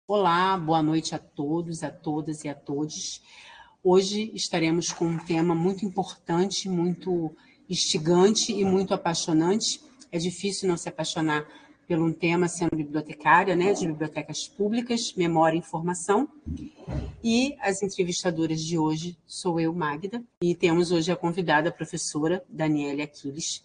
Olá, boa noite a todos, a todas e a todos. Hoje estaremos com um tema muito importante, muito instigante e muito apaixonante. É difícil não se apaixonar por um tema sendo bibliotecária, né, de bibliotecas públicas, memória e informação. E as entrevistadoras de hoje sou eu, Magda, e temos hoje a convidada, a professora Daniele Aquiles.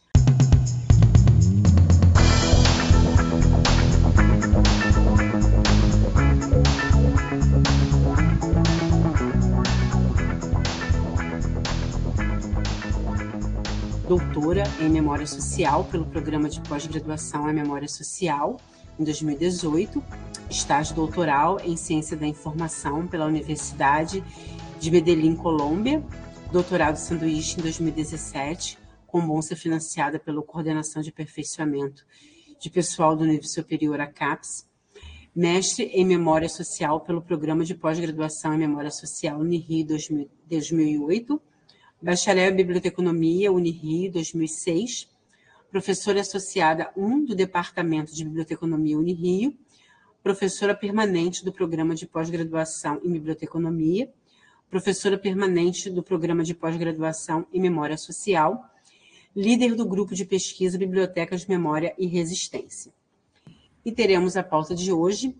Doutora em Memória Social pelo Programa de Pós-Graduação em Memória Social, em 2018, estágio doutoral em Ciência da Informação pela Universidade de Medellín, Colômbia, doutorado sanduíche em 2017, com bolsa financiada pela Coordenação de Aperfeiçoamento de Pessoal do Nível Superior, a CAPES, mestre em Memória Social pelo Programa de Pós-Graduação em Memória Social Unirio 2008, bacharel em Biblioteconomia, Unirio, 2006, professora associada 1 do Departamento de Biblioteconomia Unirio, professora permanente do Programa de Pós-Graduação em Biblioteconomia, professora permanente do Programa de Pós-Graduação em Memória Social, líder do Grupo de Pesquisa Bibliotecas, Memória e Resistência. E teremos a pauta de hoje,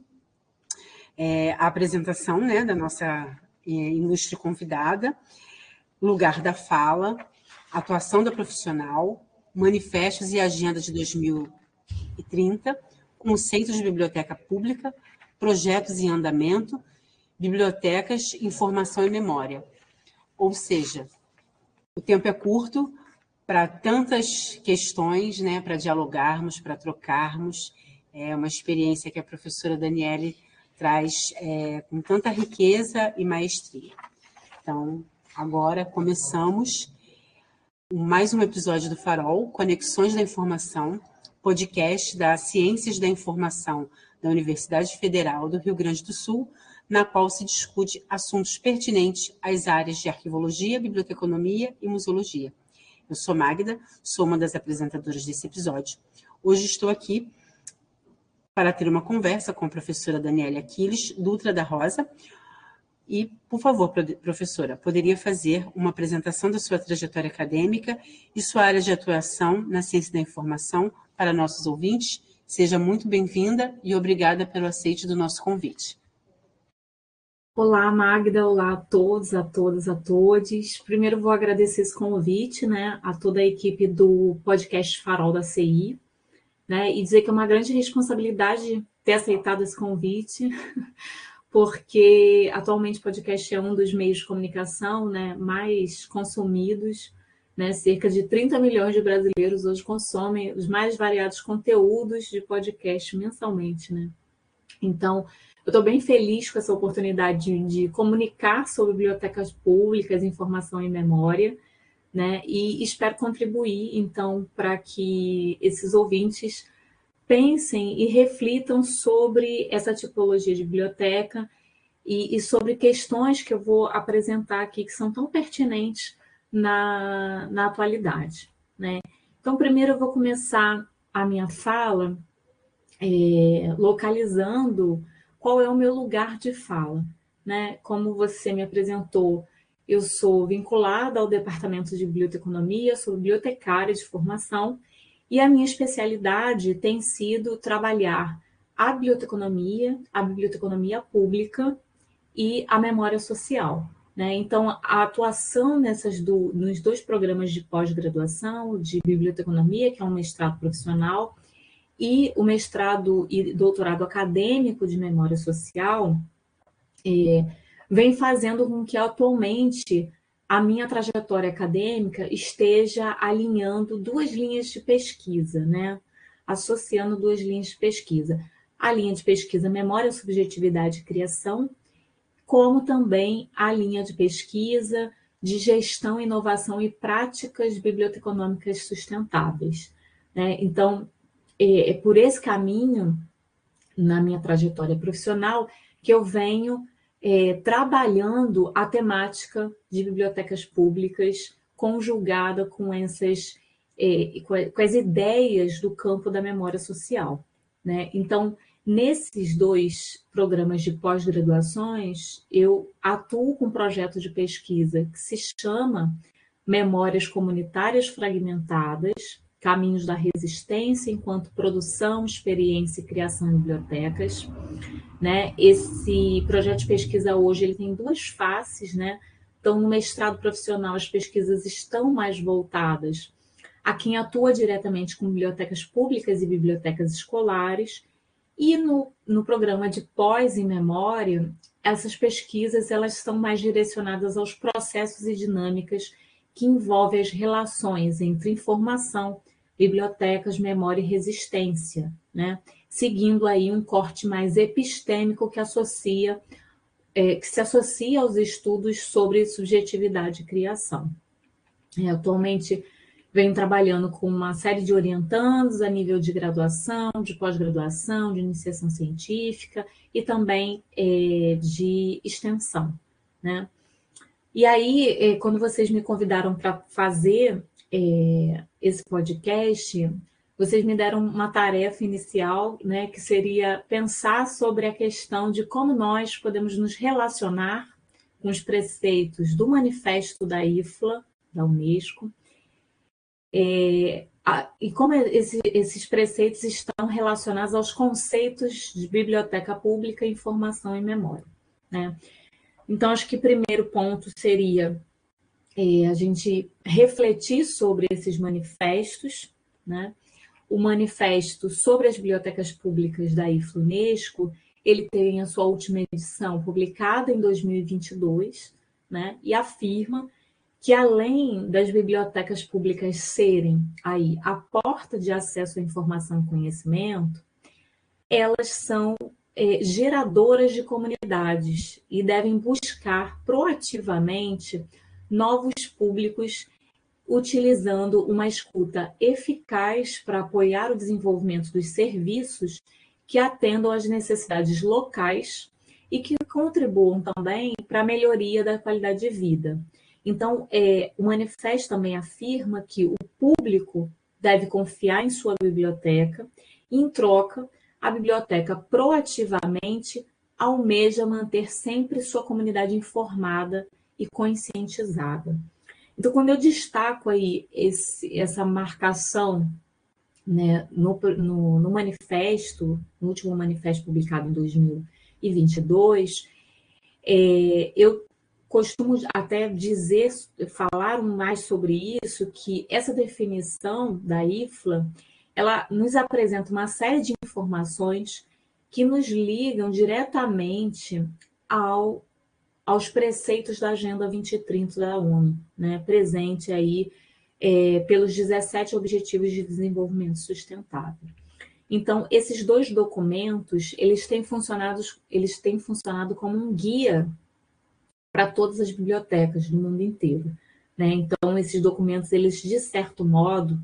a apresentação, né, da nossa ilustre convidada, lugar da fala, atuação da profissional, manifestos e agenda de 2030, conceitos de biblioteca pública, projetos em andamento, bibliotecas, informação e memória. Ou seja, o tempo é curto para tantas questões, né, para dialogarmos, para trocarmos. É uma experiência que a professora Daniele traz com tanta riqueza e maestria. Então, agora começamos mais um episódio do Farol, Conexões da Informação, podcast da Ciências da Informação da Universidade Federal do Rio Grande do Sul, na qual se discute assuntos pertinentes às áreas de arquivologia, biblioteconomia e museologia. Eu sou Magda, sou uma das apresentadoras desse episódio. Hoje estou aqui para ter uma conversa com a professora Daniele Aquiles Dutra da Rosa. E, por favor, professora, poderia fazer uma apresentação da sua trajetória acadêmica e sua área de atuação na ciência da informação para nossos ouvintes? Seja muito bem-vinda e obrigada pelo aceite do nosso convite. Olá, Magda. Olá a todos, a todas, a todos. Primeiro vou agradecer esse convite, né, a toda a equipe do podcast Farol da CI, né, e dizer que é uma grande responsabilidade ter aceitado esse convite, porque atualmente o podcast é um dos meios de comunicação, né, mais consumidos, né, cerca de 30 milhões de brasileiros hoje consomem os mais variados conteúdos de podcast mensalmente, né? Então, eu estou bem feliz com essa oportunidade de comunicar sobre bibliotecas públicas, informação e memória, né, e espero contribuir, então, para que esses ouvintes pensem e reflitam sobre essa tipologia de biblioteca e sobre questões que eu vou apresentar aqui que são tão pertinentes na atualidade, né? Então, primeiro eu vou começar a minha fala localizando qual é o meu lugar de fala, né? Como você me apresentou, eu sou vinculada ao Departamento de Biblioteconomia, sou bibliotecária de formação, e a minha especialidade tem sido trabalhar a biblioteconomia pública e a memória social, né? Então, a atuação nos dois programas de pós-graduação de biblioteconomia, que é um mestrado profissional, e o mestrado e doutorado acadêmico de memória social, vem fazendo com que atualmente a minha trajetória acadêmica esteja alinhando duas linhas de pesquisa, né? Associando duas linhas de pesquisa. A linha de pesquisa Memória, Subjetividade e Criação, como também a linha de pesquisa de Gestão, Inovação e Práticas Biblioteconômicas Sustentáveis, né? Então, é por esse caminho, na minha trajetória profissional, que eu venho trabalhando a temática de bibliotecas públicas conjugada com com as ideias do campo da memória social, né? Então, Nesses 2 programas de pós-graduações, eu atuo com um projeto de pesquisa que se chama Memórias Comunitárias Fragmentadas, Caminhos da Resistência enquanto Produção, Experiência e Criação em Bibliotecas. Né? Esse projeto de pesquisa hoje ele tem 2 faces, né? Então, no mestrado profissional, as pesquisas estão mais voltadas a quem atua diretamente com bibliotecas públicas e bibliotecas escolares, e no programa de pós em memória, essas pesquisas elas são mais direcionadas aos processos e dinâmicas que envolvem as relações entre informação, bibliotecas, memória e resistência, né? Seguindo aí um corte mais epistêmico que se associa aos estudos sobre subjetividade e criação. Atualmente venho trabalhando com uma série de orientandos a nível de graduação, de pós-graduação, de iniciação científica e também de extensão, né? E aí, quando vocês me convidaram para fazer esse podcast, vocês me deram uma tarefa inicial, né, que seria pensar sobre a questão de como nós podemos nos relacionar com os preceitos do Manifesto da IFLA, da Unesco, e como esses preceitos estão relacionados aos conceitos de biblioteca pública, informação e memória, né? Então, acho que o primeiro ponto seria a gente refletir sobre esses manifestos, né? O manifesto sobre as bibliotecas públicas da IFLA Unesco, ele tem a sua última edição publicada em 2022, né? E afirma que além das bibliotecas públicas serem aí a porta de acesso à informação e conhecimento, elas são geradoras de comunidades e devem buscar proativamente novos públicos, utilizando uma escuta eficaz para apoiar o desenvolvimento dos serviços que atendam às necessidades locais e que contribuam também para a melhoria da qualidade de vida. Então, o manifesto também afirma que o público deve confiar em sua biblioteca e, em troca, a biblioteca proativamente almeja manter sempre sua comunidade informada e conscientizada. Então, quando eu destaco aí essa marcação, né, no manifesto, no último manifesto publicado em 2022, eu costumo até falar mais sobre isso, que essa definição da IFLA, ela nos apresenta uma série de informações que nos ligam diretamente aos preceitos da Agenda 2030 da ONU, né, presente aí pelos 17 Objetivos de Desenvolvimento Sustentável. Então, esses 2 documentos, eles têm funcionado como um guia para todas as bibliotecas do mundo inteiro, né? Então, esses documentos, eles, de certo modo,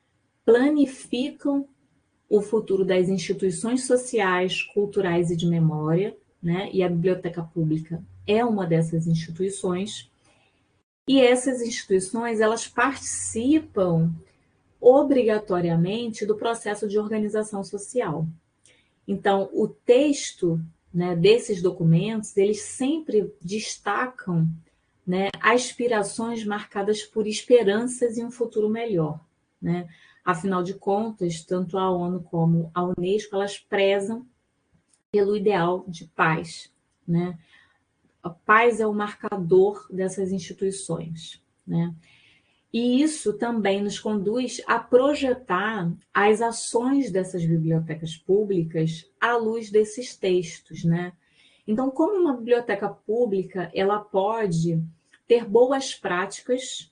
planificam o futuro das instituições sociais, culturais e de memória, né? E a biblioteca pública é uma dessas instituições. E essas instituições, elas participam obrigatoriamente do processo de organização social. Então, o texto, né, desses documentos, eles sempre destacam, né, aspirações marcadas por esperanças e um futuro melhor, né? Afinal de contas, tanto a ONU como a Unesco, elas prezam pelo ideal de paz, né? A paz é o marcador dessas instituições, né? E isso também nos conduz a projetar as ações dessas bibliotecas públicas à luz desses textos, né? Então, como uma biblioteca pública, ela pode ter boas práticas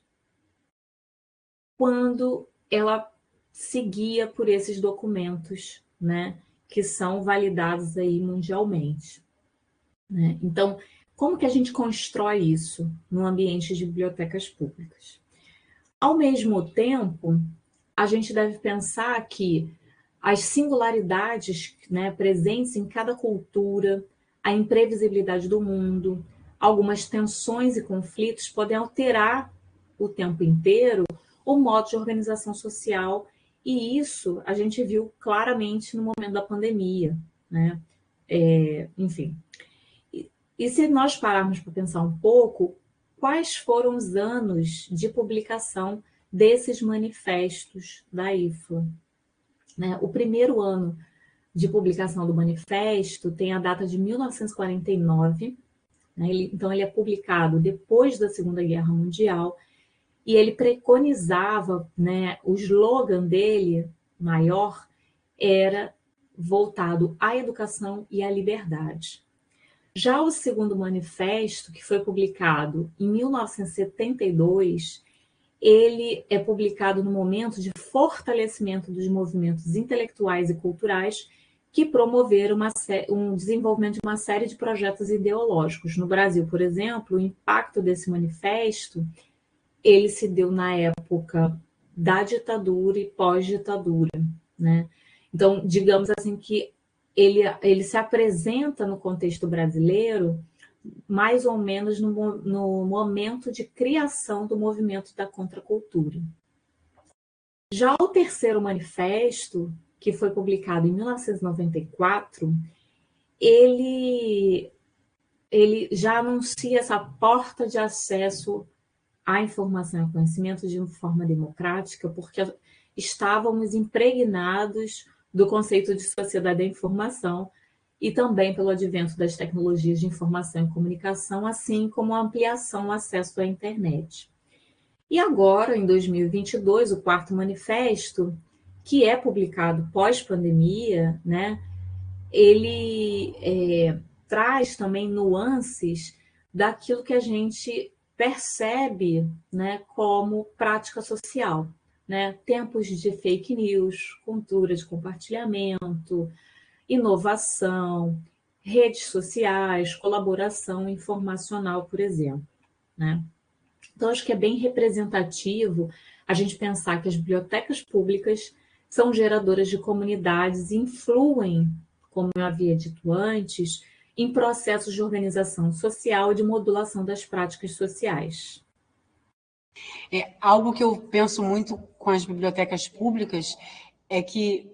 quando ela se guia por esses documentos, né? Que são validados aí mundialmente, né? Então, como que a gente constrói isso no ambiente de bibliotecas públicas? Ao mesmo tempo, a gente deve pensar que as singularidades, né, presentes em cada cultura, a imprevisibilidade do mundo, algumas tensões e conflitos podem alterar o tempo inteiro o modo de organização social, e isso a gente viu claramente no momento da pandemia, né? Enfim. E se nós pararmos para pensar um pouco, quais foram os anos de publicação desses manifestos da IFLA? Né? O primeiro ano de publicação do manifesto tem a data de 1949, né? Então ele é publicado depois da Segunda Guerra Mundial, e ele preconizava, né, o slogan dele maior era voltado à educação e à liberdade. Já o segundo manifesto, que foi publicado em 1972, ele é publicado no momento de fortalecimento dos movimentos intelectuais e culturais que promoveram um desenvolvimento de uma série de projetos ideológicos. No Brasil, por exemplo, o impacto desse manifesto ele se deu na época da ditadura e pós-ditadura, né? Então, digamos assim que ele se apresenta no contexto brasileiro mais ou menos no momento de criação do movimento da contracultura. Já o terceiro manifesto, que foi publicado em 1994, ele já anuncia essa porta de acesso à informação e ao conhecimento de uma forma democrática, porque estávamos impregnados do conceito de sociedade da informação e também pelo advento das tecnologias de informação e comunicação, assim como a ampliação do acesso à internet. E agora, em 2022, o quarto manifesto, que é publicado pós-pandemia, né, ele traz também nuances daquilo que a gente percebe, né, como prática social, né? Tempos de fake news, cultura de compartilhamento, inovação, redes sociais, colaboração informacional, por exemplo, né? Então, acho que é bem representativo a gente pensar que as bibliotecas públicas são geradoras de comunidades e influem, como eu havia dito antes, em processos de organização social e de modulação das práticas sociais. Algo que eu penso muito com as bibliotecas públicas é que,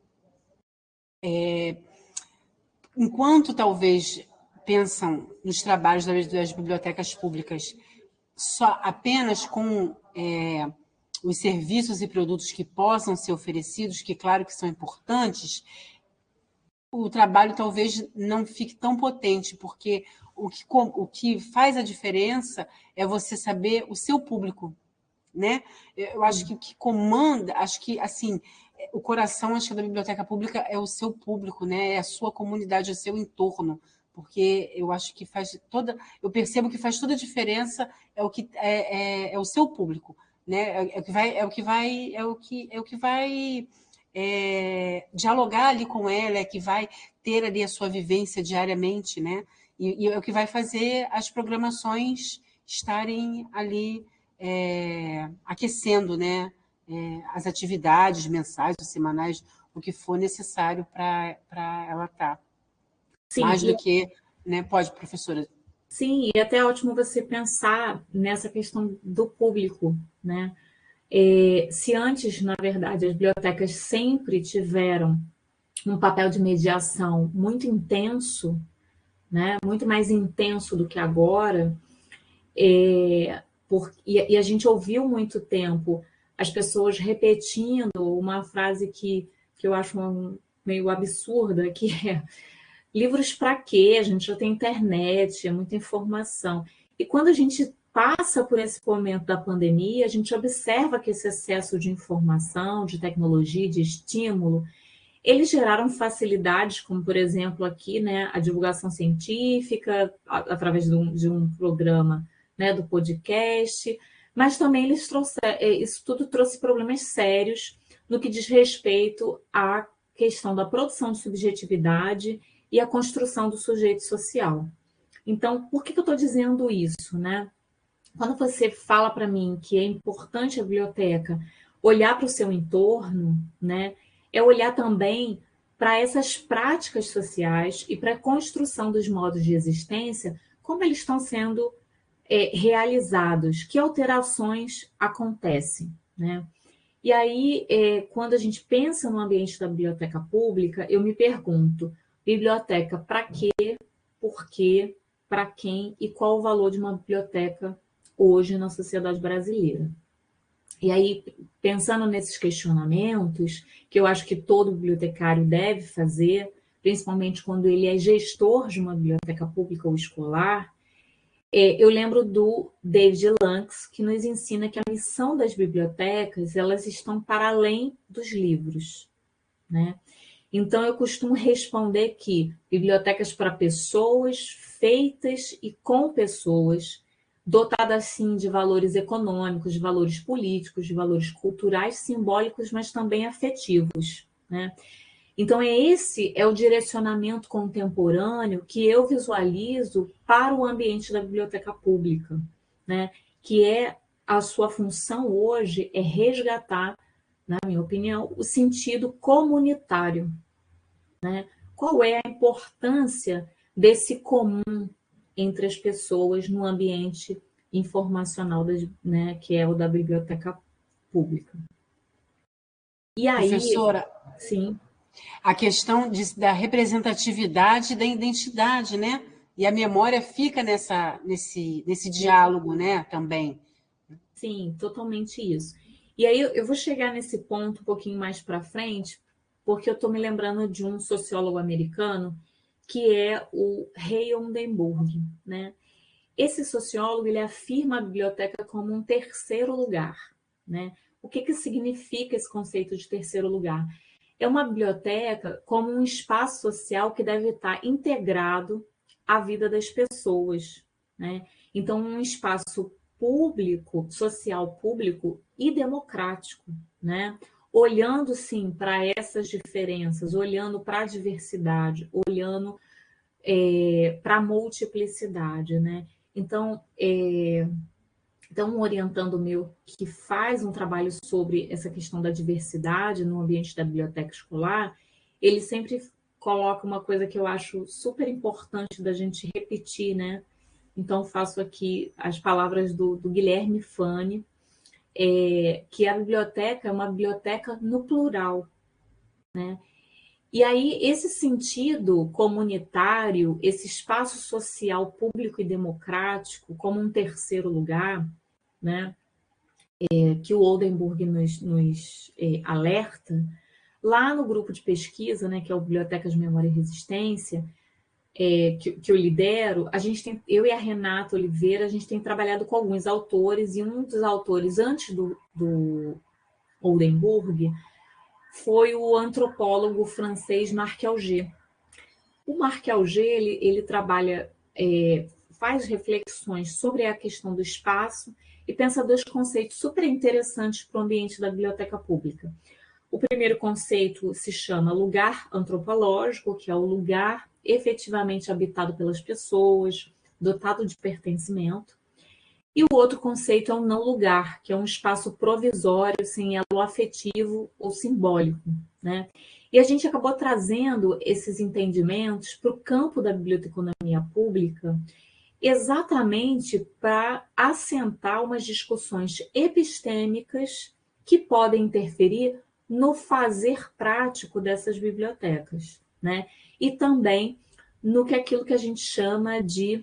enquanto talvez pensam nos trabalhos das bibliotecas públicas só apenas com os serviços e produtos que possam ser oferecidos, que claro que são importantes, o trabalho talvez não fique tão potente, porque o que faz a diferença é você saber o seu público, né? Eu acho que o que comanda, acho que assim, o coração acho que da biblioteca pública é o seu público, né? É a sua comunidade, é o seu entorno, porque eu acho que eu percebo que faz toda a diferença é o seu público, né? É o que vai dialogar ali com ela, é que vai ter ali a sua vivência diariamente, né? E é o que vai fazer as programações estarem ali aquecendo, né? As atividades mensais ou semanais, o que for necessário para ela estar. Sim, Mais do que, né? Pode, professora. Sim, e até é ótimo você pensar nessa questão do público, né? Se antes, na verdade, as bibliotecas sempre tiveram um papel de mediação muito intenso, né? Muito mais intenso do que agora, e a gente ouviu muito tempo as pessoas repetindo uma frase que eu acho meio absurda, que é livros para quê? A gente já tem internet, é muita informação. E quando a gente passa por esse momento da pandemia, a gente observa que esse excesso de informação, de tecnologia, de estímulo, eles geraram facilidades, como, por exemplo, aqui, né, a divulgação científica, através de um programa, né, do podcast, mas também isso tudo trouxe problemas sérios no que diz respeito à questão da produção de subjetividade e a construção do sujeito social. Então, por que eu estou dizendo isso, né? Quando você fala para mim que é importante a biblioteca olhar para o seu entorno, né? É olhar também para essas práticas sociais e para a construção dos modos de existência, como eles estão sendo realizados, que alterações acontecem, né? E aí, quando a gente pensa no ambiente da biblioteca pública, eu me pergunto, biblioteca para quê, por quê, para quem e qual o valor de uma biblioteca hoje na sociedade brasileira. E aí, pensando nesses questionamentos, que eu acho que todo bibliotecário deve fazer, principalmente quando ele é gestor de uma biblioteca pública ou escolar, eu lembro do David Lanks, que nos ensina que a missão das bibliotecas, elas estão para além dos livros, né? Então, eu costumo responder que bibliotecas para pessoas, feitas e com pessoas, dotadas, sim, de valores econômicos, de valores políticos, de valores culturais, simbólicos, mas também afetivos, né? Então, esse é o direcionamento contemporâneo que eu visualizo para o ambiente da biblioteca pública, né? Que é a sua função hoje é resgatar, na minha opinião, o sentido comunitário, né? Qual é a importância desse comum entre as pessoas no ambiente informacional, né, que é o da biblioteca pública. E aí, Professora, sim, a questão da representatividade da identidade, né? E a memória fica nesse diálogo, né, também. sim, totalmente isso. E aí eu vou chegar nesse ponto um pouquinho mais para frente, porque eu estou me lembrando de um sociólogo americano que é o Ray Oldenburg, né? Esse sociólogo ele afirma a biblioteca como um terceiro lugar, né? O que significa esse conceito de terceiro lugar? É uma biblioteca como um espaço social que deve estar integrado à vida das pessoas, né? Então, um espaço público, social público e democrático, né? Olhando, sim, para essas diferenças, olhando para a diversidade, olhando para a multiplicidade, né? Então, um orientando meu que faz um trabalho sobre essa questão da diversidade no ambiente da biblioteca escolar, ele sempre coloca uma coisa que eu acho super importante da gente repetir, né? Então, faço aqui as palavras do Guilherme Fani, que a biblioteca é uma biblioteca no plural, né? E aí, esse sentido comunitário, esse espaço social público e democrático, como um terceiro lugar, né, que o Oldenburg nos alerta, lá no grupo de pesquisa, né, que é o Bibliotecas de Memória e Resistência, que eu lidero, a gente tem, eu e a Renata Oliveira, a gente tem trabalhado com alguns autores, e um dos autores, antes do Oldenburg, foi o antropólogo francês Marc Augé. O Marc Augé, ele trabalha, faz reflexões sobre a questão do espaço e pensa dois conceitos super interessantes para o ambiente da biblioteca pública. O primeiro conceito se chama lugar antropológico, que é o lugar efetivamente habitado pelas pessoas, dotado de pertencimento. E o outro conceito é o não lugar, que é um espaço provisório, sem elo afetivo ou simbólico, né? E a gente acabou trazendo esses entendimentos para o campo da biblioteconomia pública exatamente para assentar umas discussões epistêmicas que podem interferir no fazer prático dessas bibliotecas, né? E também no que aquilo que a gente chama de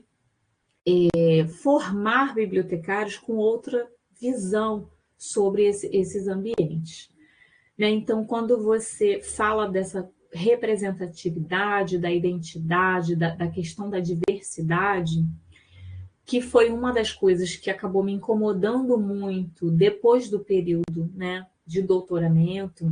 formar bibliotecários com outra visão sobre esses ambientes, né? Então, quando você fala dessa representatividade, da identidade, da questão da diversidade, que foi uma das coisas que acabou me incomodando muito depois do período, né, de doutoramento,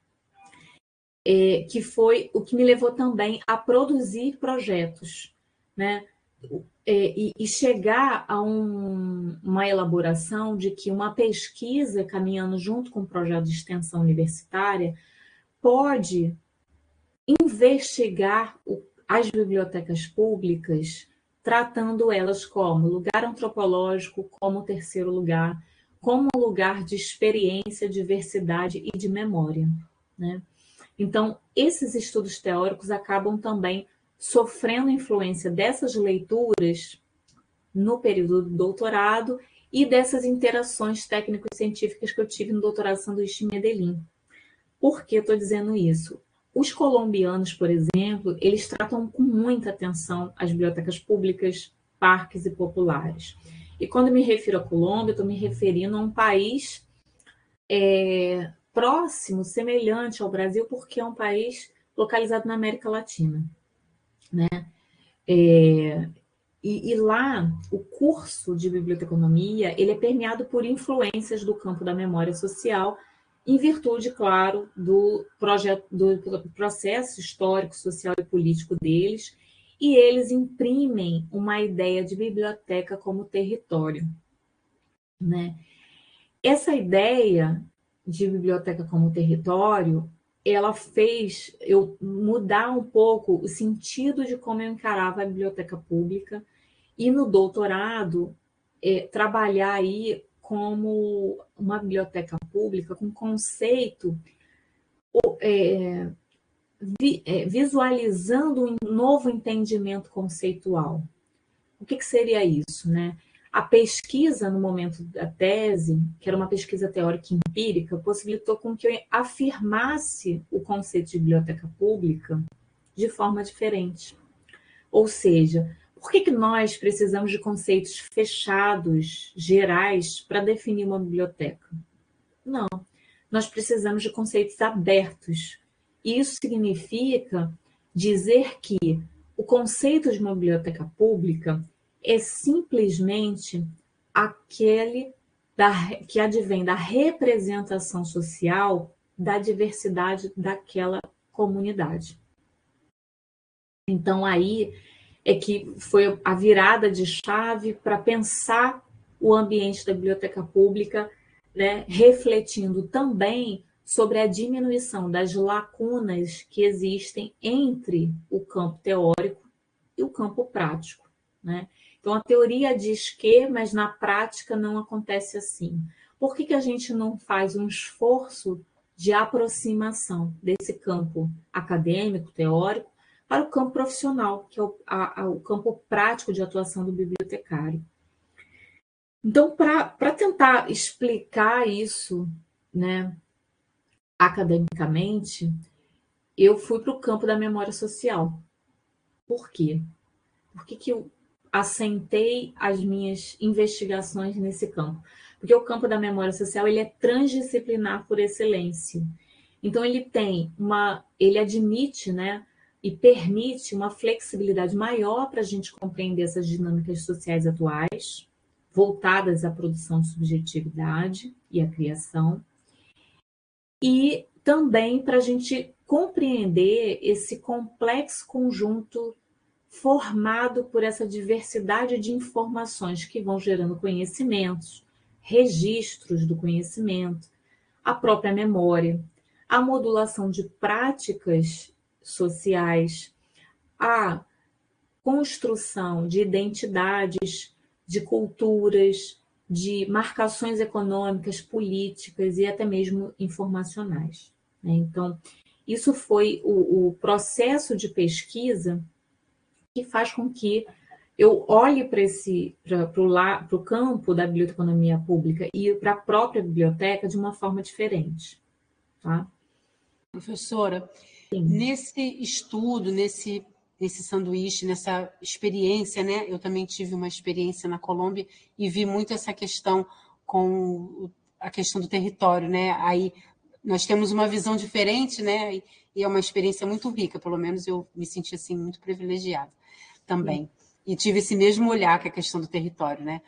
que foi o que me levou também a produzir projetos, né? E chegar a uma elaboração de que uma pesquisa caminhando junto com um projeto de extensão universitária pode investigar as bibliotecas públicas, tratando elas como lugar antropológico, como terceiro lugar, como lugar de experiência, diversidade e de memória, né? Então, esses estudos teóricos acabam também sofrendo influência dessas leituras no período do doutorado e dessas interações técnico-científicas que eu tive no doutorado Sanduíche Medellín. Por que eu estou dizendo isso? Os colombianos, por exemplo, eles tratam com muita atenção as bibliotecas públicas, parques e populares. E quando me refiro à Colômbia, estou me referindo a um país próximo, semelhante ao Brasil, porque é um país localizado na América Latina, né? E lá, o curso de biblioteconomia, ele é permeado por influências do campo da memória social, em virtude, claro, do processo histórico, social e político deles, e eles imprimem uma ideia de biblioteca como território, né? Essa ideia de biblioteca como território, ela fez eu mudar um pouco o sentido de como eu encarava a biblioteca pública e no doutorado trabalhar aí como uma biblioteca pública com conceito visualizando um novo entendimento conceitual. O que seria isso, né? A pesquisa no momento da tese, que era uma pesquisa teórica empírica, possibilitou com que eu afirmasse o conceito de biblioteca pública de forma diferente. Ou seja, por que nós precisamos de conceitos fechados, gerais, para definir uma biblioteca? Não, nós precisamos de conceitos abertos. E isso significa dizer que o conceito de uma biblioteca pública é simplesmente aquele que advém da representação social da diversidade daquela comunidade. Então, aí é que foi a virada de chave para pensar o ambiente da biblioteca pública, né, refletindo também sobre a diminuição das lacunas que existem entre o campo teórico e o campo prático, né? Então, a teoria diz que, mas na prática não acontece assim. Por que a gente não faz um esforço de aproximação desse campo acadêmico, teórico, para o campo profissional, que é o campo prático de atuação do bibliotecário? Então, para tentar explicar isso, né, academicamente, eu fui para o campo da memória social. Por quê? Por que eu assentei as minhas investigações nesse campo? Porque o campo da memória social ele é transdisciplinar por excelência. Então ele admite, né, e permite uma flexibilidade maior para a gente compreender essas dinâmicas sociais atuais, voltadas à produção de subjetividade e à criação, e também para a gente compreender esse complexo conjunto formado por essa diversidade de informações que vão gerando conhecimentos, registros do conhecimento, a própria memória, a modulação de práticas sociais, a construção de identidades, de culturas, de marcações econômicas, políticas e até mesmo informacionais. Então, isso foi o processo de pesquisa que faz com que eu olhe para o campo da biblioteconomia pública e para a própria biblioteca de uma forma diferente. Tá? Professora, sim, nesse estudo, nesse sanduíche, nessa experiência, né? Eu também tive uma experiência na Colômbia e vi muito essa questão com a questão do território, né? Aí nós temos uma visão diferente, né? E é uma experiência muito rica, pelo menos eu me senti assim muito privilegiada também. E tive esse mesmo olhar que é a questão do território, né?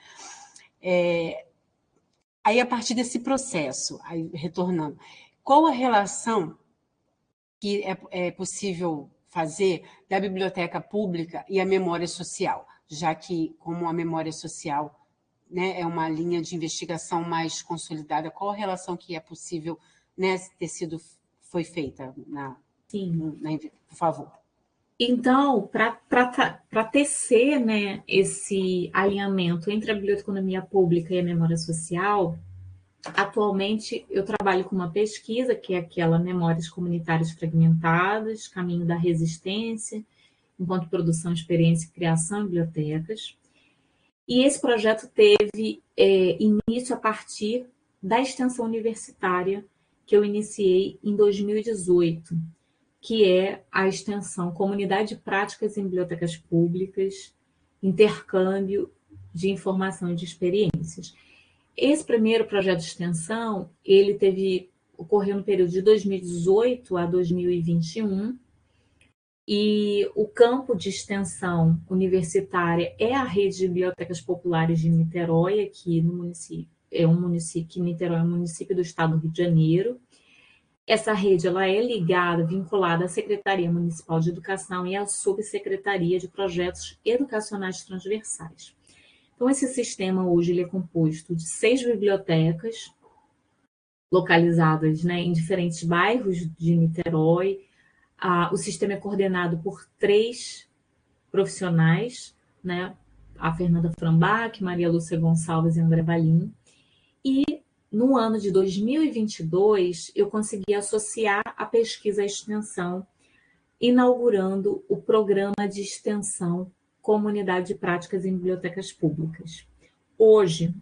Aí, a partir desse processo, aí, retornando, qual a relação que é possível fazer da biblioteca pública e a memória social, já que, como a memória social, né, é uma linha de investigação mais consolidada, qual a relação que é possível, né, foi feita? Por favor. Então, para tecer, né, esse alinhamento entre a biblioteconomia pública e a memória social, atualmente eu trabalho com uma pesquisa que é aquela Memórias Comunitárias Fragmentadas, Caminho da Resistência, enquanto produção, experiência e criação em bibliotecas. E esse projeto teve início a partir da extensão universitária que eu iniciei em 2018, que é a extensão Comunidade de Práticas em Bibliotecas Públicas, intercâmbio de informação e de experiências. Esse primeiro projeto de extensão, ele ocorreu no período de 2018 a 2021, e o campo de extensão universitária é a Rede de Bibliotecas Populares de Niterói, aqui no município. Niterói é um município do estado do Rio de Janeiro. Essa rede ela é vinculada à Secretaria Municipal de Educação e à Subsecretaria de Projetos Educacionais Transversais. Então, esse sistema hoje ele é composto de 6 bibliotecas localizadas, né, em diferentes bairros de Niterói. O sistema é coordenado por 3 profissionais, né, a Fernanda Frambach, Maria Lúcia Gonçalves e André Valim. E no ano de 2022, eu consegui associar a pesquisa à extensão, inaugurando o programa de extensão Comunidade de Práticas em Bibliotecas Públicas. Hoje,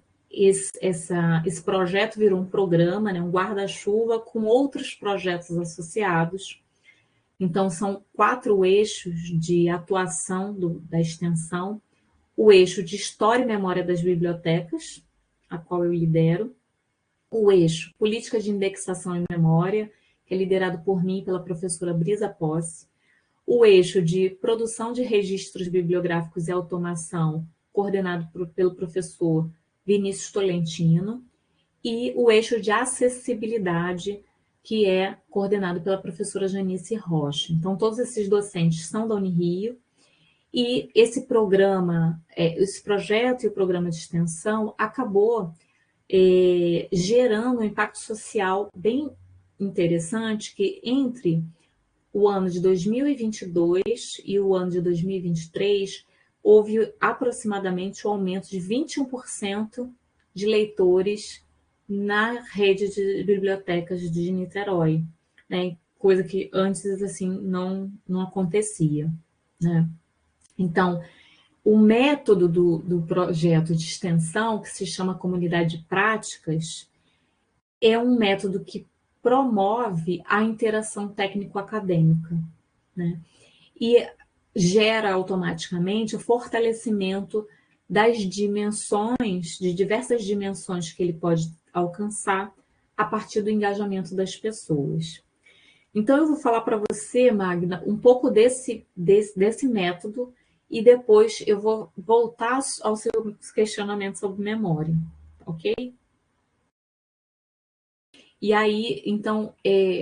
esse projeto virou um programa, né, um guarda-chuva com outros projetos associados. Então, são 4 eixos de atuação da extensão. O eixo de História e Memória das Bibliotecas, a qual eu lidero. O eixo Política de Indexação e Memória, que é liderado por mim e pela professora Brisa Posse. O eixo de Produção de Registros Bibliográficos e Automação, coordenado pelo professor Vinícius Tolentino. E o eixo de Acessibilidade, que é coordenado pela professora Janice Rocha. Então, todos esses docentes são da Unirio, e esse programa, esse projeto e o programa de extensão acabou gerando um impacto social bem interessante, que entre o ano de 2022 e o ano de 2023, houve aproximadamente um aumento de 21% de leitores na rede de bibliotecas de Niterói, né? Coisa que antes assim não acontecia, né? Então, o método do projeto de extensão, que se chama Comunidade de Práticas, é um método que promove a interação técnico-acadêmica, né? E gera automaticamente o fortalecimento das dimensões, de diversas dimensões que ele pode alcançar a partir do engajamento das pessoas. Então, eu vou falar para você, Magna, um pouco desse método, e depois eu vou voltar ao seu questionamento sobre memória, ok? E aí, então,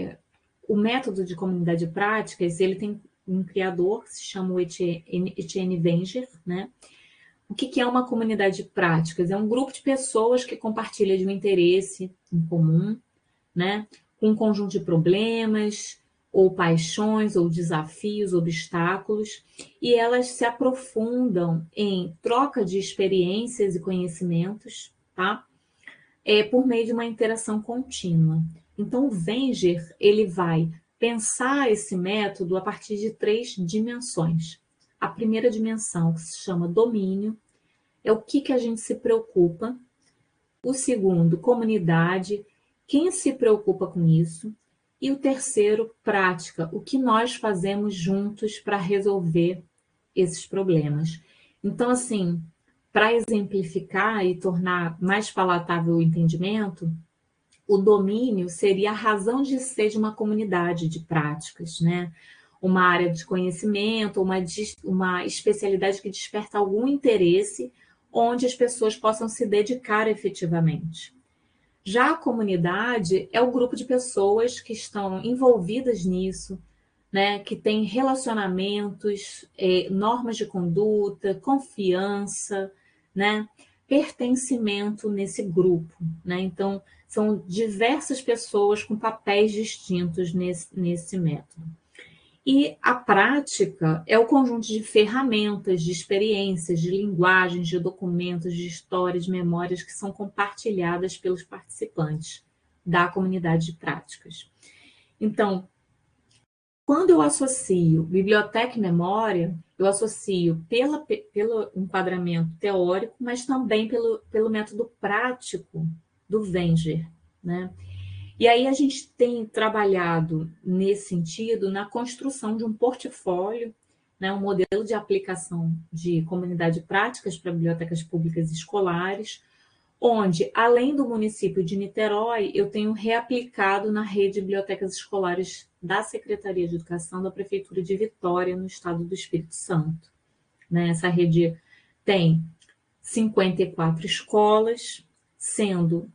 o método de comunidade de práticas, ele tem um criador que se chama o Etienne Wenger, né? O que é uma comunidade de práticas? É um grupo de pessoas que compartilha de um interesse em comum, né? Com um conjunto de problemas, ou paixões, ou desafios, obstáculos, e elas se aprofundam em troca de experiências e conhecimentos, tá? Por meio de uma interação contínua. Então, o Wenger, ele vai pensar esse método a partir de 3 dimensões. A primeira dimensão, que se chama domínio, é o que a gente se preocupa. O segundo, comunidade, quem se preocupa com isso. E o terceiro, prática, o que nós fazemos juntos para resolver esses problemas. Então, assim, para exemplificar e tornar mais palatável o entendimento, o domínio seria a razão de ser de uma comunidade de práticas, né? Uma área de conhecimento, uma especialidade que desperta algum interesse, onde as pessoas possam se dedicar efetivamente. Já a comunidade é o grupo de pessoas que estão envolvidas nisso, né, que tem relacionamentos, normas de conduta, confiança, né, pertencimento nesse grupo, né? Então, são diversas pessoas com papéis distintos nesse método. E a prática é o conjunto de ferramentas, de experiências, de linguagens, de documentos, de histórias, de memórias que são compartilhadas pelos participantes da comunidade de práticas. Então, quando eu associo biblioteca e memória, eu associo pelo enquadramento teórico, mas também pelo método prático do Wenger, né? E aí a gente tem trabalhado nesse sentido na construção de um portfólio, né, um modelo de aplicação de comunidade práticas para bibliotecas públicas escolares, onde, além do município de Niterói, eu tenho reaplicado na rede de bibliotecas escolares da Secretaria de Educação da Prefeitura de Vitória, no estado do Espírito Santo. Né? Essa rede tem 54 escolas, sendo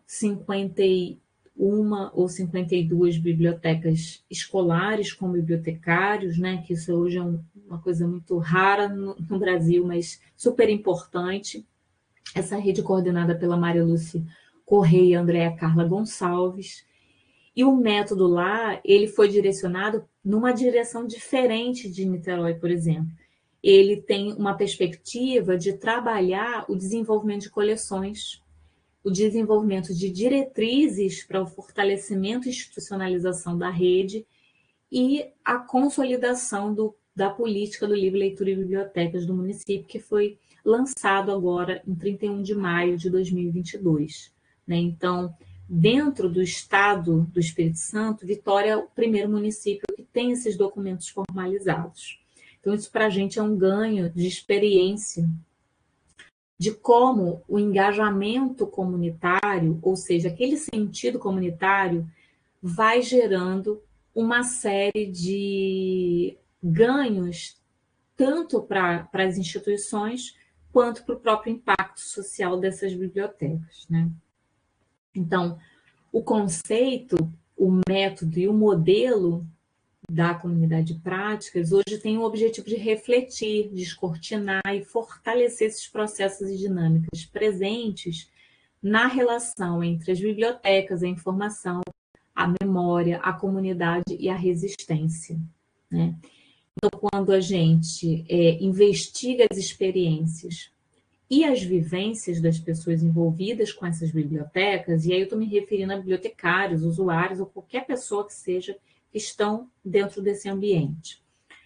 51 ou 52 bibliotecas escolares com bibliotecários, né? Que isso hoje é uma coisa muito rara no Brasil, mas super importante. Essa rede coordenada pela Maria Lúcia Correia e Andréa Carla Gonçalves. E o método lá, ele foi direcionado numa direção diferente de Niterói, por exemplo. Ele tem uma perspectiva de trabalhar o desenvolvimento de coleções, o desenvolvimento de diretrizes para o fortalecimento e institucionalização da rede e a consolidação da política do livro, leitura e bibliotecas do município, que foi lançado agora em 31 de maio de 2022. Né? Então, dentro do estado do Espírito Santo, Vitória é o primeiro município que tem esses documentos formalizados. Então, isso para a gente é um ganho de experiência de como o engajamento comunitário, ou seja, aquele sentido comunitário, vai gerando uma série de ganhos, tanto para as instituições, quanto para o próprio impacto social dessas bibliotecas. Né? Então, o conceito, o método e o modelo da comunidade de práticas hoje tem o objetivo de refletir, descortinar e fortalecer esses processos e dinâmicas presentes na relação entre as bibliotecas, a informação, a memória, a comunidade e a resistência. Né? Então, quando a gente investiga as experiências e as vivências das pessoas envolvidas com essas bibliotecas, e aí eu estou me referindo a bibliotecários, usuários ou qualquer pessoa que seja, que estão dentro desse ambiente.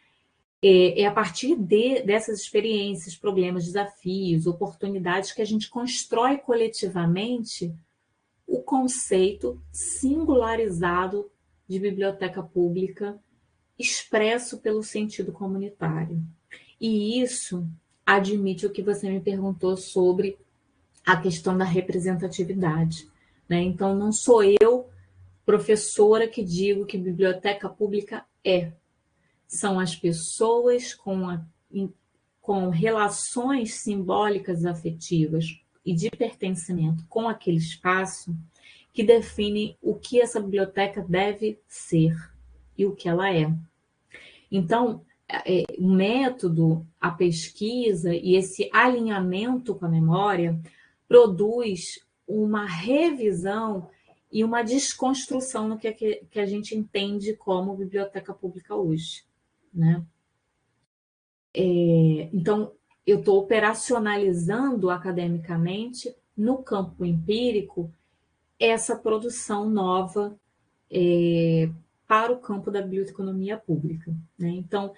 É a partir dessas experiências, problemas, desafios, oportunidades que a gente constrói coletivamente o conceito singularizado de biblioteca pública expresso pelo sentido comunitário. E isso admite o que você me perguntou sobre a questão da representatividade. Né? Então, não sou eu, professora, que digo que biblioteca pública é. São as pessoas com relações simbólicas afetivas e de pertencimento com aquele espaço que definem o que essa biblioteca deve ser e o que ela é. Então, o método, a pesquisa e esse alinhamento com a memória produz uma revisão e uma desconstrução no que a gente entende como biblioteca pública hoje. Né? Então, eu estou operacionalizando academicamente, no campo empírico, essa produção nova para o campo da biblioteconomia pública. Né? Então,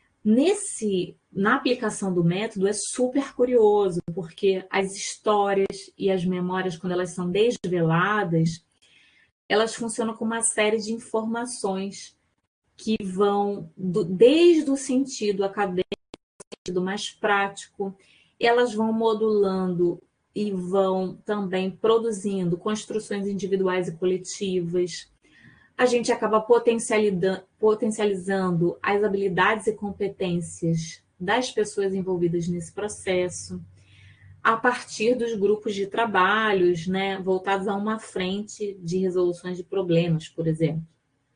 na aplicação do método é super curioso, porque as histórias e as memórias, quando elas são desveladas, elas funcionam com uma série de informações que vão desde o sentido acadêmico, sentido mais prático, elas vão modulando e vão também produzindo construções individuais e coletivas. A gente acaba potencializando as habilidades e competências das pessoas envolvidas nesse processo, a partir dos grupos de trabalhos, né, voltados a uma frente de resoluções de problemas, por exemplo.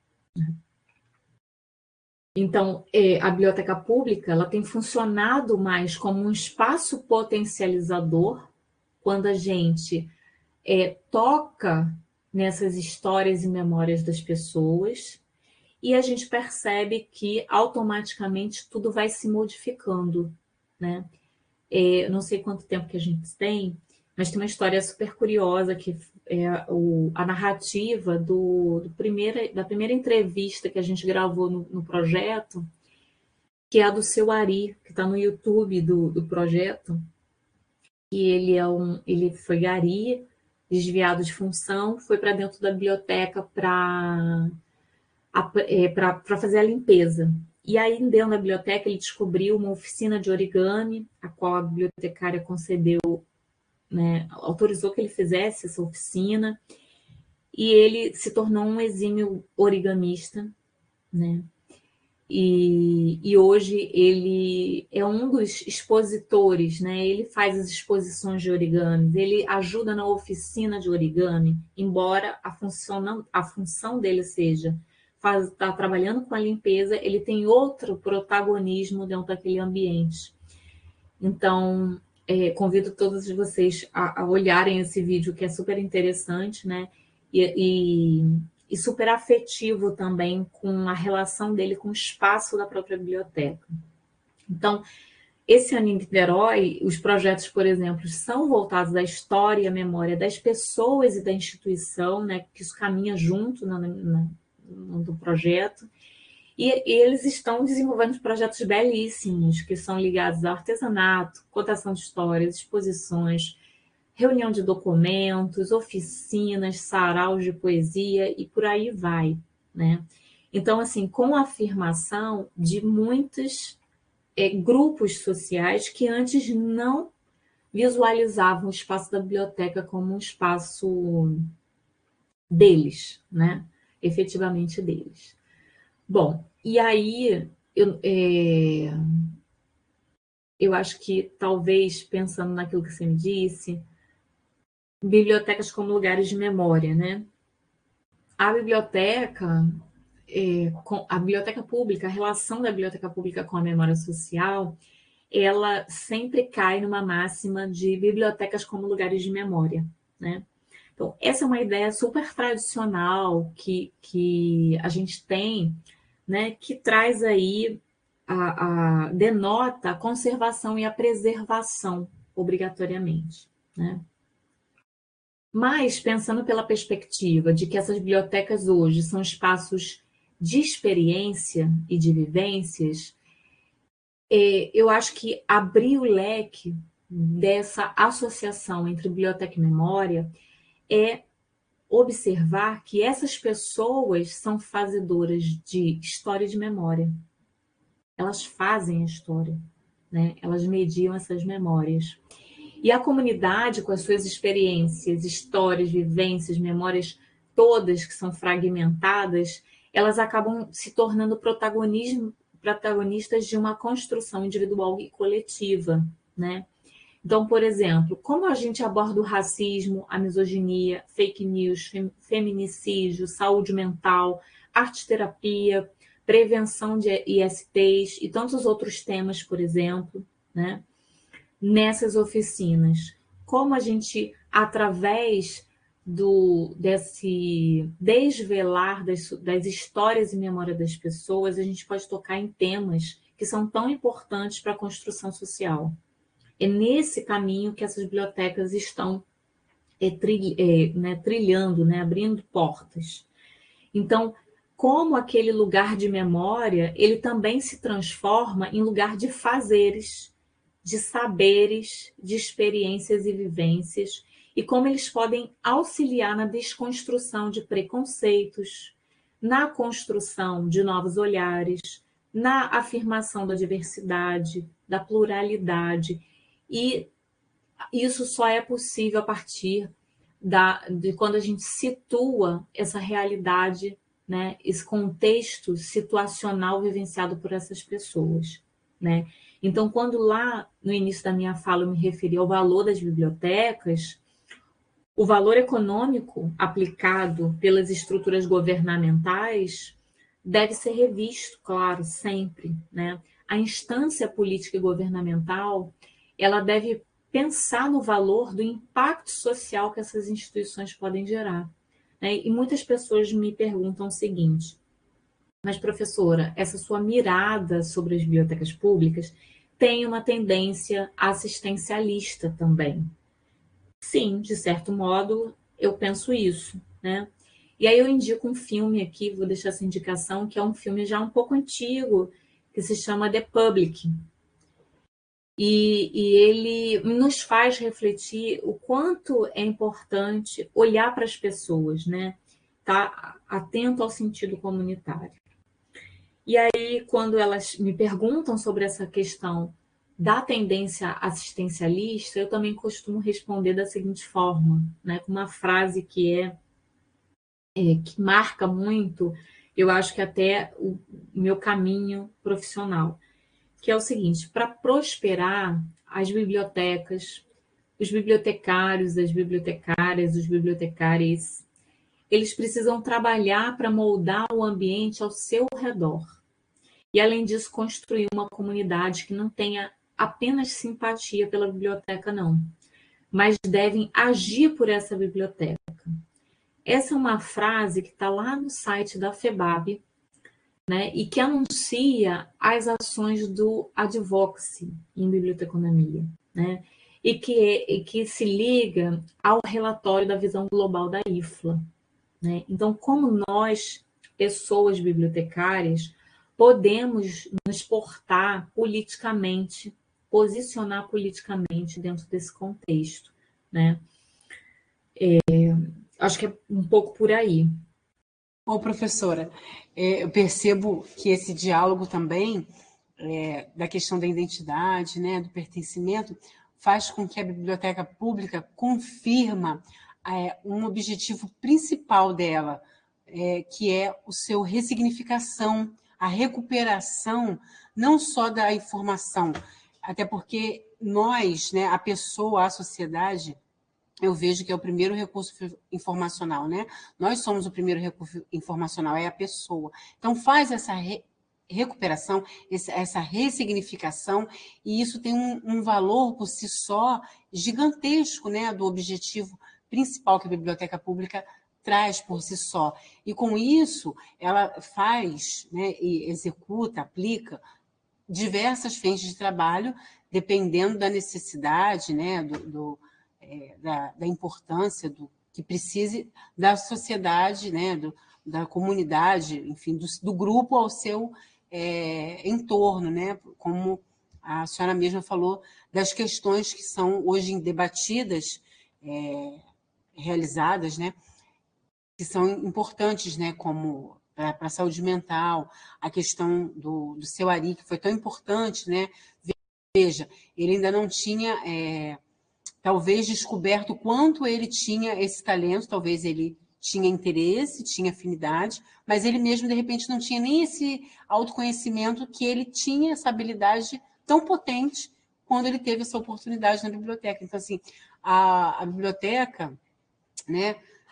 Então, a biblioteca pública ela tem funcionado mais como um espaço potencializador, quando a gente toca nessas histórias e memórias das pessoas, e a gente percebe que automaticamente tudo vai se modificando. Né? Não sei quanto tempo que a gente tem, mas tem uma história super curiosa, que é a narrativa da primeira entrevista que a gente gravou no projeto, que é a do seu Ari, que está no YouTube do projeto. E ele foi gari, desviado de função, foi para dentro da biblioteca para fazer a limpeza. E aí, dentro da biblioteca, ele descobriu uma oficina de origami, a qual a bibliotecária concedeu, né, autorizou que ele fizesse essa oficina, e ele se tornou um exímio origamista, né? E hoje ele é um dos expositores, né? Ele faz as exposições de origami, ele ajuda na oficina de origami, embora a função dele seja estar trabalhando com a limpeza, ele tem outro protagonismo dentro daquele ambiente. Então, convido todos vocês a olharem esse vídeo, que é super interessante, né? E super afetivo também com a relação dele com o espaço da própria biblioteca. Então, esse ano em Niterói, os projetos, por exemplo, são voltados à história e à memória das pessoas e da instituição, né, que isso caminha junto no projeto. E eles estão desenvolvendo projetos belíssimos, que são ligados ao artesanato, contação de histórias, exposições, reunião de documentos, oficinas, saraus de poesia e por aí vai, né? Então, assim, com a afirmação de muitos grupos sociais que antes não visualizavam o espaço da biblioteca como um espaço deles, né? Efetivamente deles. Bom, e aí eu acho que talvez, pensando naquilo que você me disse, bibliotecas como lugares de memória, né? A biblioteca, a biblioteca pública, a relação da biblioteca pública com a memória social, ela sempre cai numa máxima de bibliotecas como lugares de memória, né? Então, essa é uma ideia super tradicional que a gente tem, né, que traz aí, denota a conservação e a preservação, obrigatoriamente, né? Mas, pensando pela perspectiva de que essas bibliotecas hoje são espaços de experiência e de vivências, eu acho que abrir o leque dessa associação entre biblioteca e memória é observar que essas pessoas são fazedoras de história e de memória. Elas fazem a história, né? Elas mediam essas memórias. E a comunidade, com as suas experiências, histórias, vivências, memórias todas que são fragmentadas, elas acabam se tornando protagonistas de uma construção individual e coletiva, né? Então, por exemplo, como a gente aborda o racismo, a misoginia, fake news, feminicídio, saúde mental, arte-terapia, prevenção de ISTs e tantos outros temas, por exemplo, né? Nessas oficinas. Como a gente, através desse desvelar das histórias e memória das pessoas, a gente pode tocar em temas que são tão importantes para a construção social. É nesse caminho que essas bibliotecas estão trilhando, né, abrindo portas. Então, como aquele lugar de memória, ele também se transforma em lugar de fazeres, de saberes, de experiências e vivências, e como eles podem auxiliar na desconstrução de preconceitos, na construção de novos olhares, na afirmação da diversidade, da pluralidade. E isso só é possível a partir de quando a gente situa essa realidade, né, esse contexto situacional vivenciado por essas pessoas, né? Então, quando lá no início da minha fala eu me referi ao valor das bibliotecas, o valor econômico aplicado pelas estruturas governamentais deve ser revisto, claro, sempre, né? A instância política e governamental, ela deve pensar no valor do impacto social que essas instituições podem gerar, né? E muitas pessoas me perguntam o seguinte: mas, professora, essa sua mirada sobre as bibliotecas públicas tem uma tendência assistencialista também. Sim, de certo modo, eu penso isso, né? E aí eu indico um filme aqui, vou deixar essa indicação, que é um filme já um pouco antigo, que se chama The Public. e ele nos faz refletir o quanto é importante olhar para as pessoas, né? Tá atento ao sentido comunitário. E aí, quando elas me perguntam sobre essa questão da tendência assistencialista, eu também costumo responder da seguinte forma, né? Com uma frase que marca muito, eu acho que até o meu caminho profissional, que é o seguinte: para prosperar, as bibliotecas, os bibliotecários, as bibliotecárias, os bibliotecários, eles precisam trabalhar para moldar o ambiente ao seu redor. E, além disso, construir uma comunidade que não tenha apenas simpatia pela biblioteca, não, mas devem agir por essa biblioteca. Essa é uma frase que está lá no site da FEBAB, né, e que anuncia as ações do Advocacy em biblioteconomia, né, e que se liga ao relatório da visão global da IFLA. Né? Então, como nós, pessoas bibliotecárias, podemos nos portar politicamente, posicionar politicamente dentro desse contexto, né? Acho que é um pouco por aí. Bom, professora, eu percebo que esse diálogo também, da questão da identidade, né, do pertencimento, faz com que a biblioteca pública confirma um objetivo principal dela, que é o seu ressignificação, a recuperação não só da informação, até porque nós, né, a pessoa, a sociedade, eu vejo que é o primeiro recurso informacional, né? Nós somos o primeiro recurso informacional, é a pessoa. Então, faz essa recuperação, essa ressignificação, e isso tem um valor por si só gigantesco, né? Do objetivo principal que a biblioteca pública traz por si só. E com isso, ela faz, né, e executa, aplica diversas frentes de trabalho, dependendo da necessidade, né, da importância do que precise da sociedade, né, da comunidade, enfim, do grupo ao seu entorno, né, como a senhora mesma falou, das questões que são hoje debatidas, realizadas, né, que são importantes, né, como para a saúde mental, a questão do seu Ari, que foi tão importante, né? Veja, ele ainda não tinha, talvez, descoberto o quanto ele tinha esse talento, talvez ele tinha interesse, tinha afinidade, mas ele mesmo, de repente, não tinha nem esse autoconhecimento que ele tinha essa habilidade tão potente quando ele teve essa oportunidade na biblioteca. Então, assim, a biblioteca, né,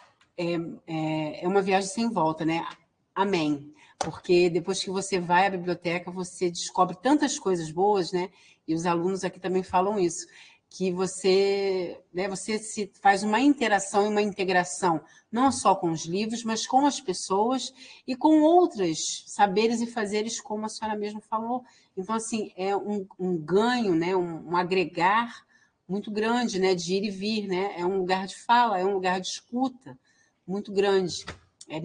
é uma viagem sem volta, né? Amém. Porque depois que você vai à biblioteca, você descobre tantas coisas boas, né? E os alunos aqui também falam isso, que você, né, você se faz uma interação e uma integração, não só com os livros, mas com as pessoas e com outros saberes e fazeres, como a senhora mesma falou. Então, assim, é um ganho, né? Um agregar muito grande, né? De ir e vir, né? É um lugar de fala, é um lugar de escuta muito grande. É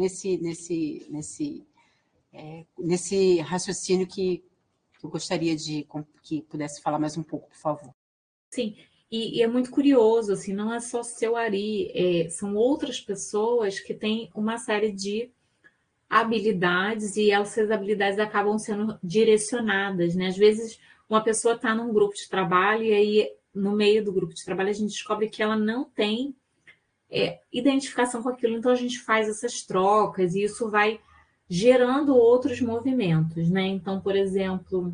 nesse raciocínio que eu gostaria de que pudesse falar mais um pouco, por favor. Sim, e é muito curioso, assim, não é só seu Ari, são outras pessoas que têm uma série de habilidades e essas habilidades acabam sendo direcionadas, né? Às vezes uma pessoa está num grupo de trabalho e aí no meio do grupo de trabalho a gente descobre que ela não tem identificação com aquilo, então a gente faz essas trocas e isso vai gerando outros movimentos, né? Então, por exemplo,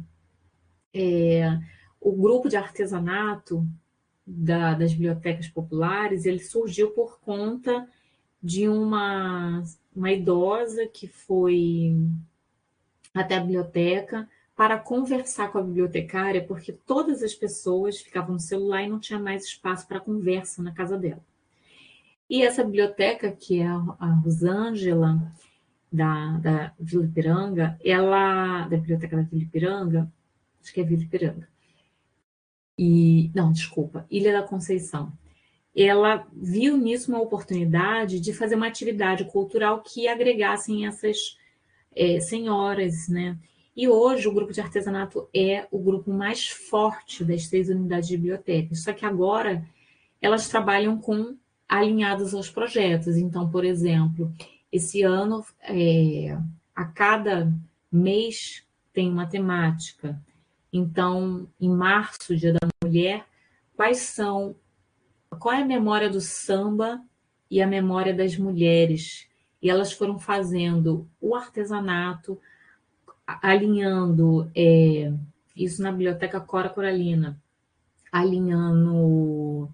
o grupo de artesanato das bibliotecas populares, ele surgiu por conta de uma idosa que foi até a biblioteca para conversar com a bibliotecária, porque todas as pessoas ficavam no celular e não tinha mais espaço para conversa na casa dela. E essa biblioteca, que é a Rosângela, da Vila Ipiranga, da Biblioteca da Vila Ipiranga, acho que é Vila Ipiranga, não, desculpa, Ilha da Conceição. Ela viu nisso uma oportunidade de fazer uma atividade cultural que agregassem essas senhoras, né? E hoje o grupo de artesanato é o grupo mais forte das 6 unidades de bibliotecas. Só que agora elas trabalham com alinhadas aos projetos. Então, por exemplo, esse ano, a cada mês tem uma temática. Então, em março, Dia da Mulher, qual é a memória do samba e a memória das mulheres? E elas foram fazendo o artesanato, alinhando isso na Biblioteca Cora Coralina, alinhando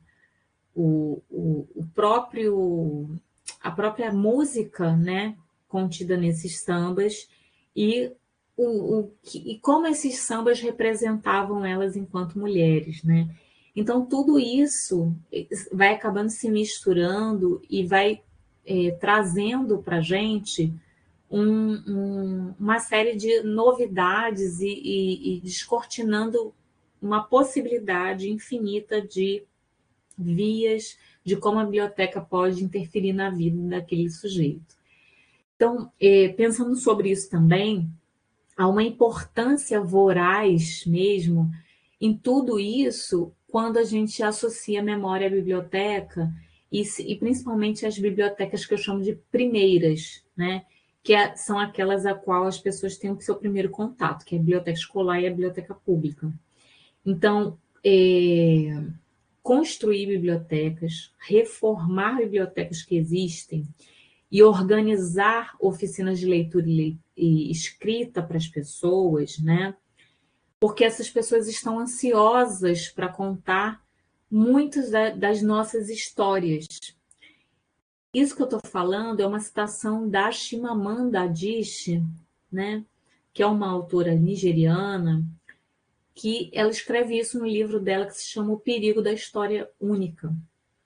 o próprio a própria música, né, contida nesses sambas e e como esses sambas representavam elas enquanto mulheres, né? Então tudo isso vai acabando se misturando e vai trazendo para a gente uma série de novidades e descortinando uma possibilidade infinita de vias de como a biblioteca pode interferir na vida daquele sujeito. Então, pensando sobre isso também, há uma importância voraz mesmo em tudo isso quando a gente associa a memória à biblioteca e principalmente as bibliotecas que eu chamo de primeiras, né? São aquelas a qual as pessoas têm o seu primeiro contato, que é a biblioteca escolar e a biblioteca pública. Então, construir bibliotecas, reformar bibliotecas que existem e organizar oficinas de leitura e escrita para as pessoas, né? Porque essas pessoas estão ansiosas para contar muitas das nossas histórias. Isso que eu estou falando é uma citação da Chimamanda Adichie, né? Que é uma autora nigeriana, que ela escreve isso no livro dela que se chama O Perigo da História Única.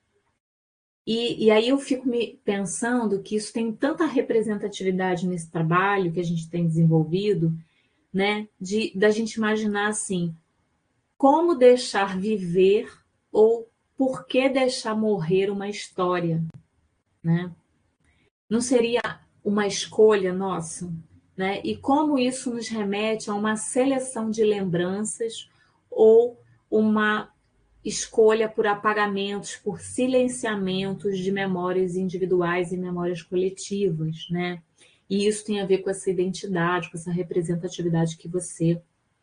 E aí eu fico me pensando que isso tem tanta representatividade nesse trabalho que a gente tem desenvolvido, né? Da gente imaginar assim, como deixar viver ou por que deixar morrer uma história, né? Não seria uma escolha nossa, né? E como isso nos remete a uma seleção de lembranças ou uma escolha por apagamentos, por silenciamentos de memórias individuais e memórias coletivas, né? E isso tem a ver com essa identidade, com essa representatividade que você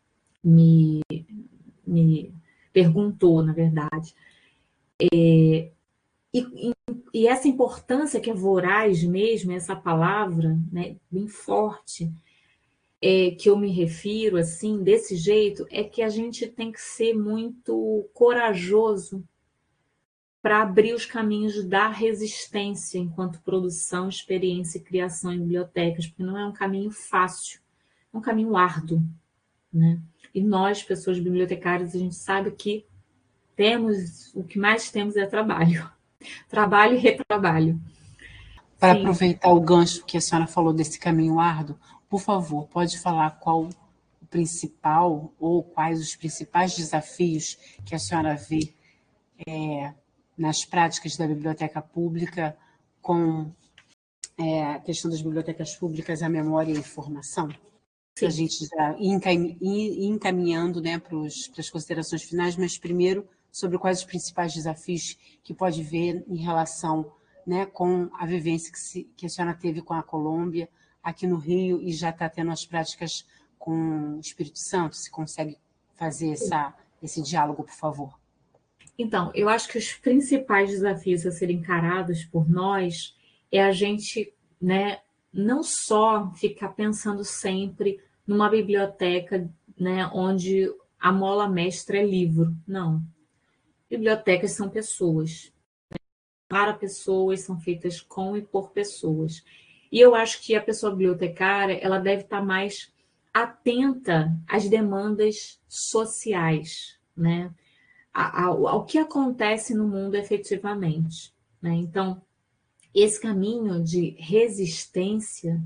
me perguntou, na verdade. E essa importância que é voraz mesmo, essa palavra, né, bem forte, que eu me refiro assim, desse jeito, é que a gente tem que ser muito corajoso para abrir os caminhos da resistência enquanto produção, experiência e criação em bibliotecas, porque não é um caminho fácil, é um caminho árduo, né? E nós, pessoas bibliotecárias, a gente sabe que o que mais temos é trabalho. Trabalho e retrabalho. Para Sim. aproveitar o gancho que a senhora falou desse caminho árduo, por favor, pode falar qual o principal ou quais os principais desafios que a senhora vê nas práticas da biblioteca pública com a questão das bibliotecas públicas, a memória e a informação? Para a gente já ir encaminhando, né, para as considerações finais, mas primeiro sobre quais os principais desafios que pode ver em relação, né, com a vivência que a senhora teve com a Colômbia aqui no Rio e já está tendo as práticas com o Espírito Santo. Se consegue fazer esse diálogo, por favor. Então, eu acho que os principais desafios a serem encarados por nós é a gente, né, não só ficar pensando sempre numa biblioteca, né, onde a mola mestra é livro. Não. Bibliotecas são pessoas. Para pessoas, são feitas com e por pessoas. E eu acho que a pessoa bibliotecária, ela deve estar mais atenta às demandas sociais, né? Ao que acontece no mundo efetivamente, né? Então, esse caminho de resistência,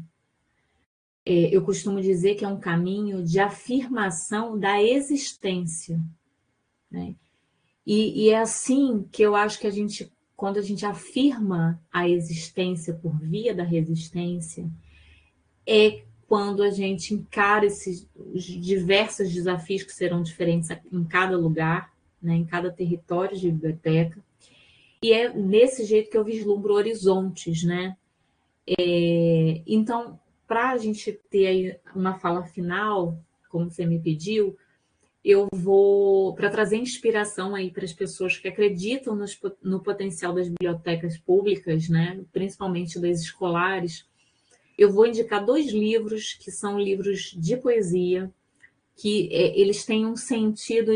eu costumo dizer que é um caminho de afirmação da existência, né? E é assim que eu acho que quando a gente afirma a existência por via da resistência, quando a gente encara os diversos desafios que serão diferentes em cada lugar, né, em cada território de biblioteca. E é nesse jeito que eu vislumbro horizontes, né? Então, para a gente ter aí uma fala final, como você me pediu, eu vou, para trazer inspiração aí para as pessoas que acreditam no potencial das bibliotecas públicas, né, principalmente das escolares, eu vou indicar 2 livros que são livros de poesia, que eles têm um sentido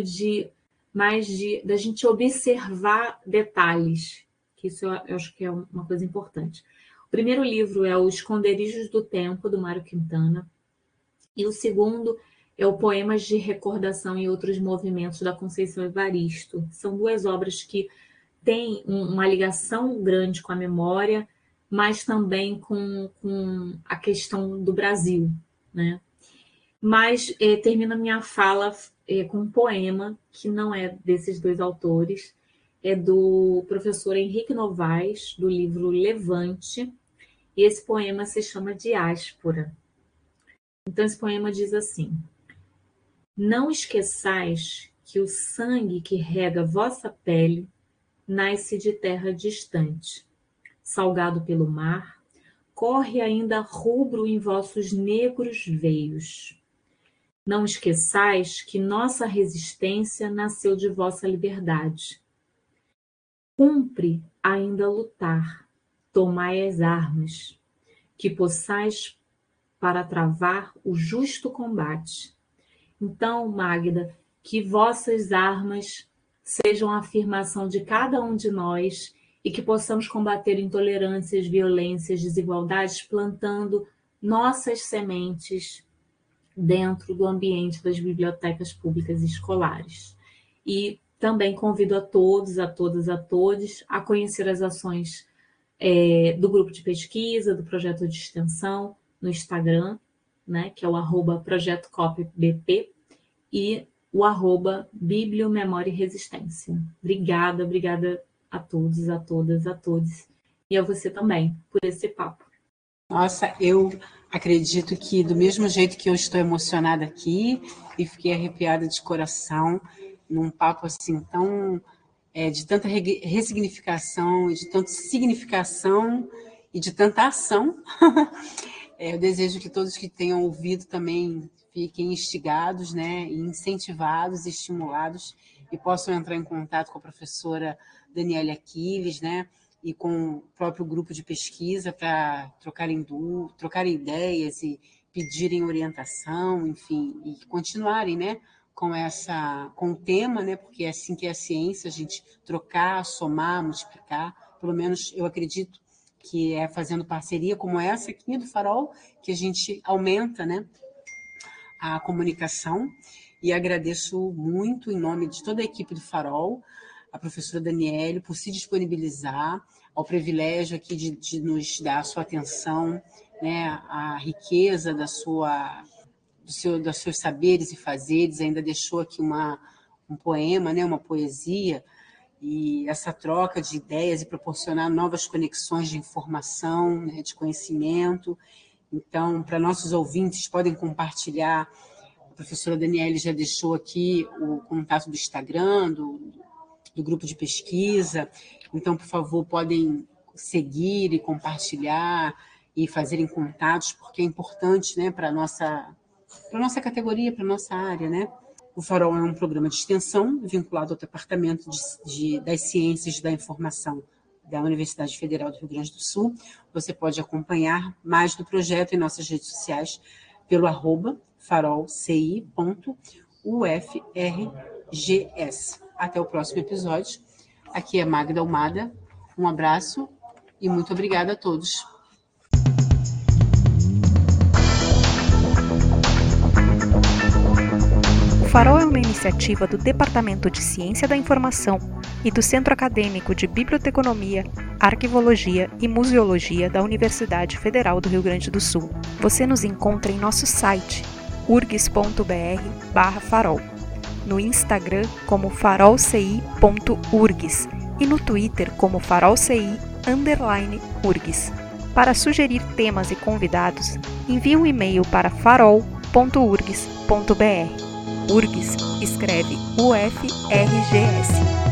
da gente observar detalhes, que isso eu acho que é uma coisa importante. O primeiro livro é o Esconderijos do Tempo, do Mário Quintana, e o segundo é o Poemas de Recordação e Outros Movimentos, da Conceição Evaristo. São 2 obras que têm uma ligação grande com a memória, mas também com a questão do Brasil, né? Mas termino a minha fala com um poema, que não é desses 2 autores, é do professor Henrique Novaes, do livro Levante, e esse poema se chama Diáspora. Então, esse poema diz assim: não esqueçais que o sangue que rega vossa pele nasce de terra distante, salgado pelo mar, corre ainda rubro em vossos negros veios. Não esqueçais que nossa resistência nasceu de vossa liberdade. Cumpre ainda lutar, tomai as armas, que possais para travar o justo combate. Então, Magda, que vossas armas sejam a afirmação de cada um de nós e que possamos combater intolerâncias, violências, desigualdades, plantando nossas sementes dentro do ambiente das bibliotecas públicas e escolares. E também convido a todos, a todas, a todos a conhecer as ações do grupo de pesquisa, do projeto de extensão no Instagram, né, que é o @projetocopbp, e o @bibliomemória e resistência. Obrigada a todos, a todas, a todos. E a você também, por esse papo. Nossa, eu acredito que do mesmo jeito que eu estou emocionada aqui e fiquei arrepiada de coração, num papo assim tão de tanta ressignificação, de tanta significação e de tanta ação. Eu desejo que todos que tenham ouvido também fiquem instigados, né, incentivados, estimulados e possam entrar em contato com a professora Daniele Aquiles, né, e com o próprio grupo de pesquisa para trocarem ideias e pedirem orientação, enfim, e continuarem, né, com o tema, né, porque é assim que é a ciência, a gente trocar, somar, multiplicar. Pelo menos eu acredito que é fazendo parceria como essa aqui do Farol que a gente aumenta, né, a comunicação. E agradeço muito, em nome de toda a equipe do Farol, a professora Daniele por se disponibilizar, ao privilégio aqui de nos dar a sua atenção, né, a riqueza dos seus saberes e fazeres. Ainda deixou aqui um poema, né, uma poesia, e essa troca de ideias e proporcionar novas conexões de informação, né, de conhecimento. Então, para nossos ouvintes, podem compartilhar. A professora Daniele já deixou aqui o contato do Instagram, do grupo de pesquisa. Então, por favor, podem seguir e compartilhar e fazerem contatos, porque é importante, né, para a nossa categoria, para a nossa área, né? O Farol é um programa de extensão vinculado ao Departamento das Ciências da Informação da Universidade Federal do Rio Grande do Sul. Você pode acompanhar mais do projeto em nossas redes sociais pelo @farolci.ufrgs. Até o próximo episódio. Aqui é Magda Almada. Um abraço e muito obrigada a todos. O Farol é uma iniciativa do Departamento de Ciência da Informação e do Centro Acadêmico de Biblioteconomia, Arquivologia e Museologia da Universidade Federal do Rio Grande do Sul. Você nos encontra em nosso site, urgs.br/farol, no Instagram como farolci.urgs e no Twitter como farolci_urgs. Para sugerir temas e convidados, envie um e-mail para farol.urgs.br. URGS escreve UFRGS.